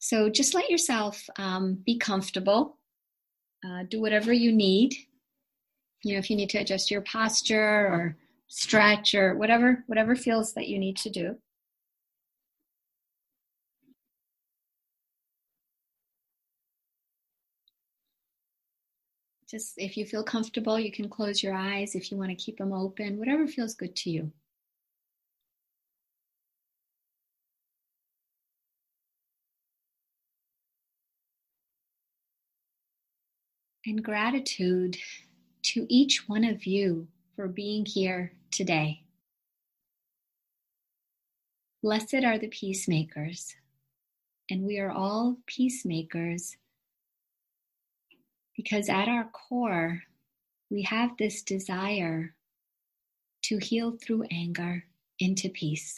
So just let yourself be comfortable. Do whatever you need. If you need to adjust your posture or stretch or whatever feels that you need to do. Just if you feel comfortable, you can close your eyes. If you want to keep them open, whatever feels good to you. And gratitude to each one of you for being here today. Blessed are the peacemakers, and we are all peacemakers because at our core, we have this desire to heal through anger into peace.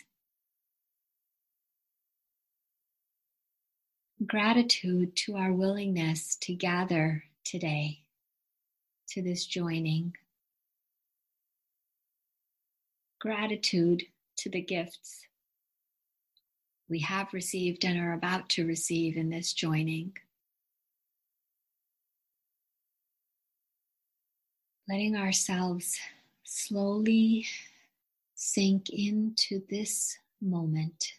Gratitude to our willingness to gather today to this joining. Gratitude to the gifts we have received and are about to receive in this joining. Letting ourselves slowly sink into this moment.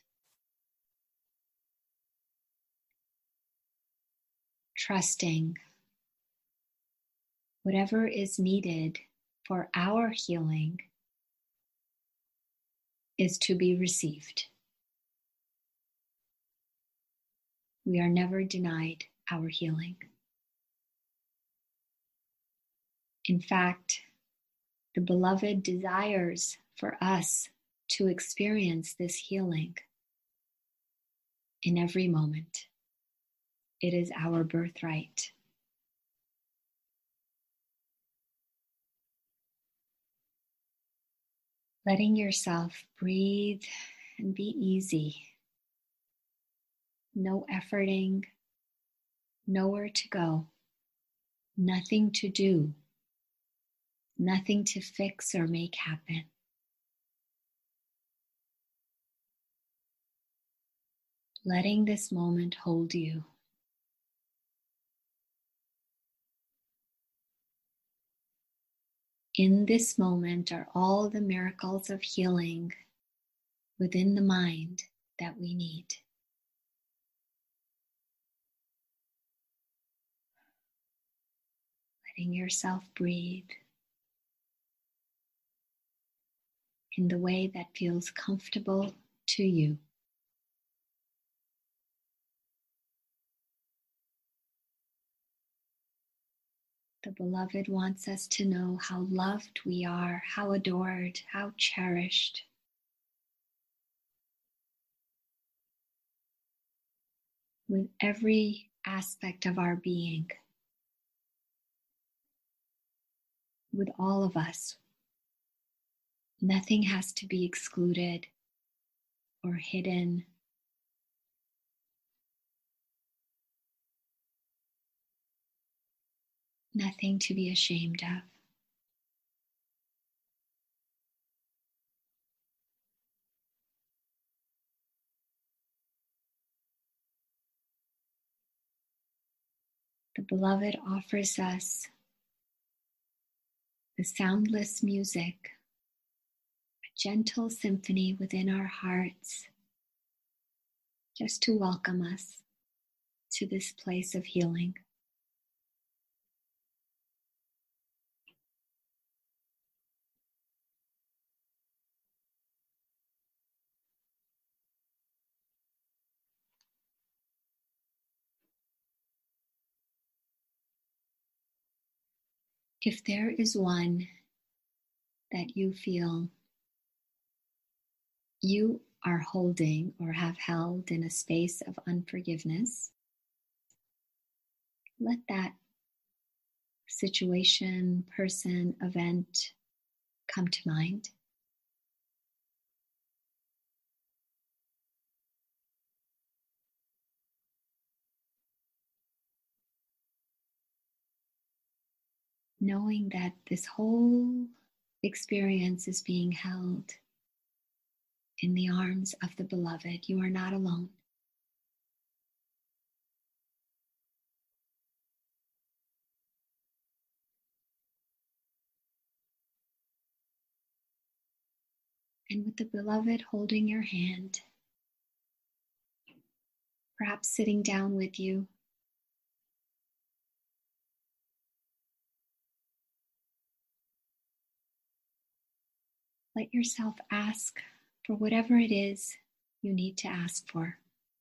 Trusting whatever is needed for our healing is to be received. We are never denied our healing. In fact, the Beloved desires for us to experience this healing in every moment. It is our birthright. Letting yourself breathe and be easy. No efforting, nowhere to go, nothing to do, nothing to fix or make happen. Letting this moment hold you. In this moment are all the miracles of healing within the mind that we need. Letting yourself breathe in the way that feels comfortable to you. The Beloved wants us to know how loved we are, how adored, how cherished. With every aspect of our being, with all of us, nothing has to be excluded or hidden. Nothing to be ashamed of. The Beloved offers us the soundless music, a gentle symphony within our hearts, just to welcome us to this place of healing. If there is one that you feel you are holding or have held in a space of unforgiveness, let that situation, person, event come to mind. Knowing that this whole experience is being held in the arms of the Beloved. You are not alone. And with the beloved holding your hand, perhaps sitting down with you, let yourself ask for whatever it is you need to ask for.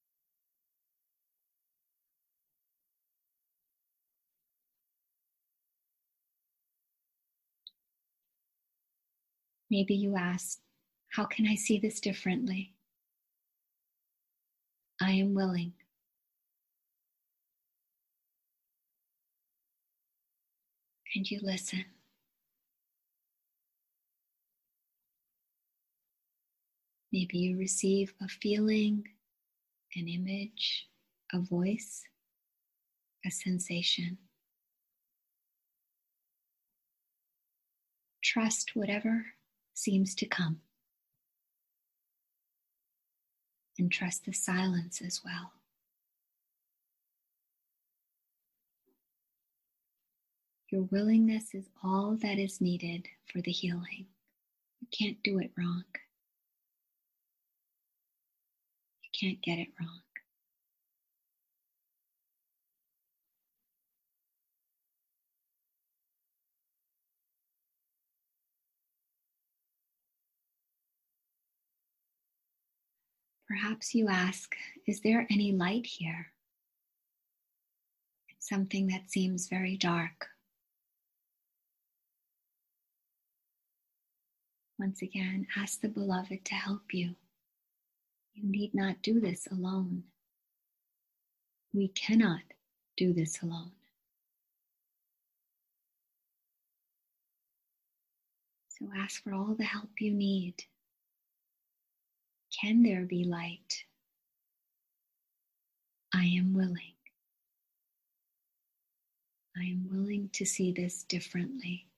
Maybe you ask, how can I see this differently? I am willing. And you listen. Maybe you receive a feeling, an image, a voice, a sensation. Trust whatever seems to come. And trust the silence as well. Your willingness is all that is needed for the healing. You can't do it wrong. You can't get it wrong. Perhaps you ask, is there any light here? It's something that seems very dark. Once again, ask the beloved to help you. You need not do this alone. We cannot do this alone. So ask for all the help you need. Can there be light? I am willing. I am willing to see this differently.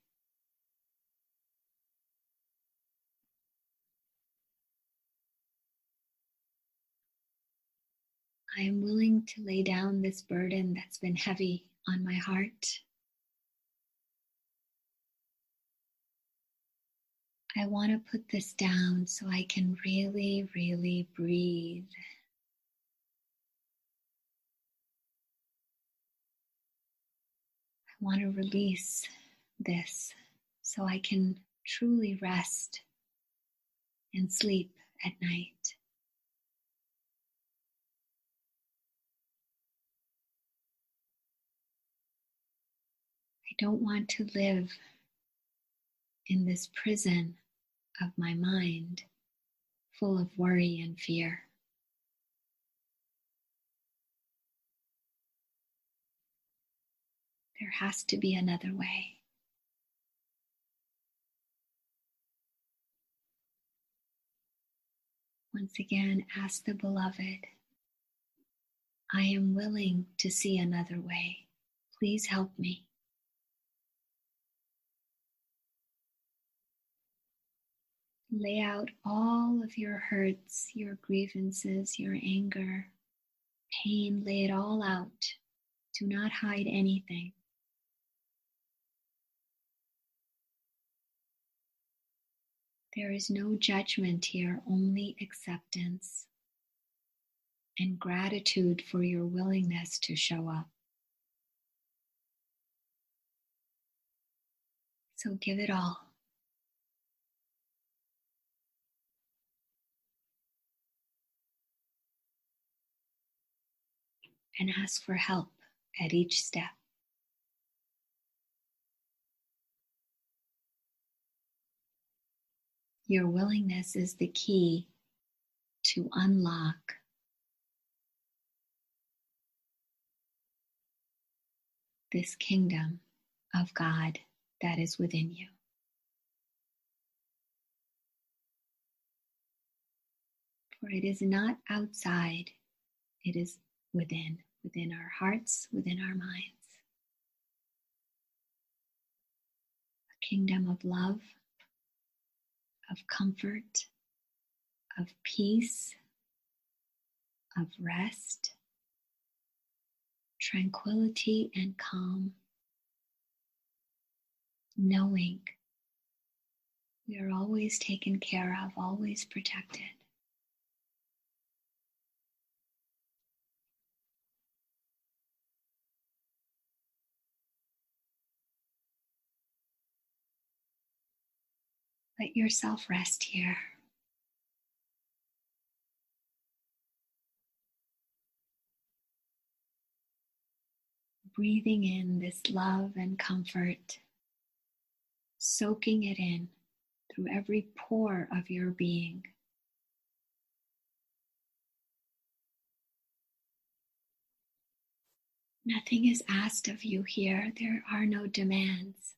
I am willing to lay down this burden that's been heavy on my heart. I want to put this down so I can really, really breathe. I want to release this so I can truly rest and sleep at night. I don't want to live in this prison of my mind full of worry and fear. There has to be another way. Once again, ask the beloved, I am willing to see another way. Please help me. Lay out all of your hurts, your grievances, your anger, pain. Lay it all out. Do not hide anything. There is no judgment here, only acceptance and gratitude for your willingness to show up. So give it all. And ask for help at each step. Your willingness is the key to unlock this kingdom of God that is within you. For it is not outside, it is within our hearts, within our minds. A kingdom of love, of comfort, of peace, of rest, tranquility and calm, knowing We are always taken care of, always protected. Let yourself rest here. Breathing in this love and comfort, soaking it in through every pore of your being. Nothing is asked of you here. There are no demands.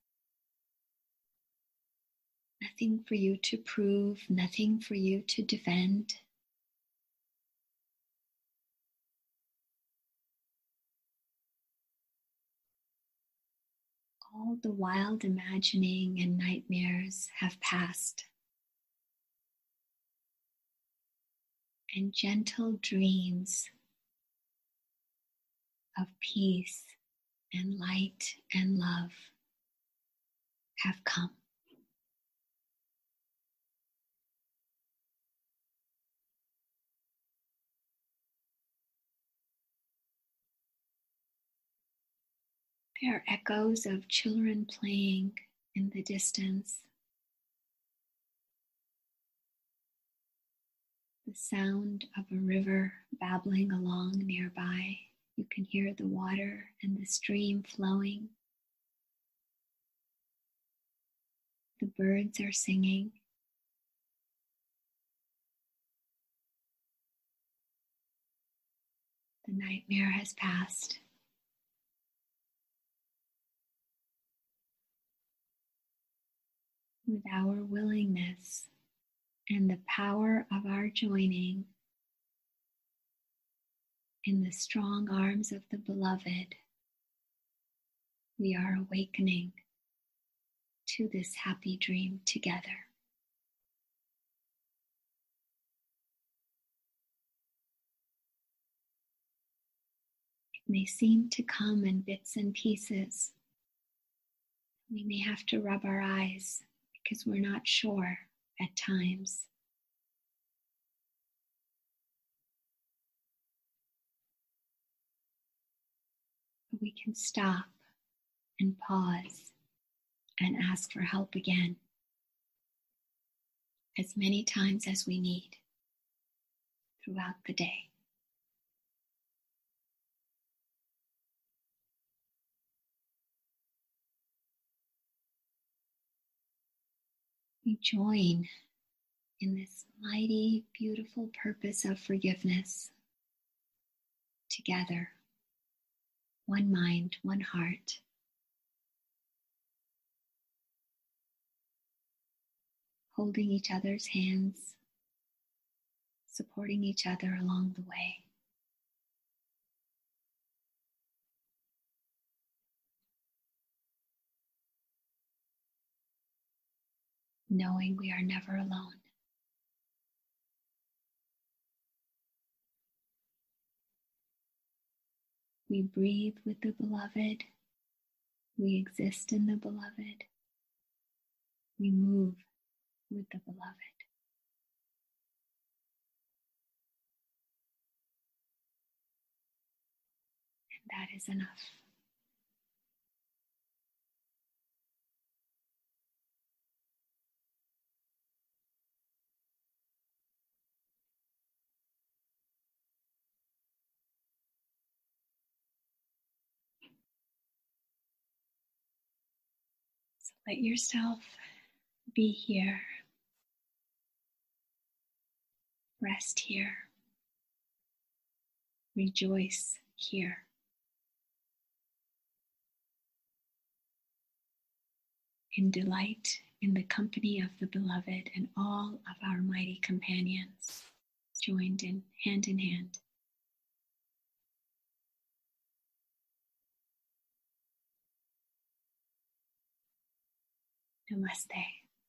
Nothing for you to prove, nothing for you to defend. All the wild imagining and nightmares have passed. And gentle dreams of peace and light and love have come. There are echoes of children playing in the distance. The sound of a river babbling along nearby. You can hear the water and the stream flowing. The birds are singing. The nightmare has passed. With our willingness and the power of our joining in the strong arms of the Beloved, we are awakening to this happy dream together. It may seem to come in bits and pieces. We may have to rub our eyes because we're not sure at times. But we can stop and pause and ask for help again as many times as we need throughout the day. We join in this mighty, beautiful purpose of forgiveness together. One mind, one heart. Holding each other's hands, supporting each other along the way. Knowing we are never alone. We breathe with the Beloved. We exist in the Beloved. We move with the Beloved. And that is enough. So let yourself be here. Rest here. Rejoice here. In delight in the company of the Beloved and all of our mighty companions, joined in hand in hand. Namaste.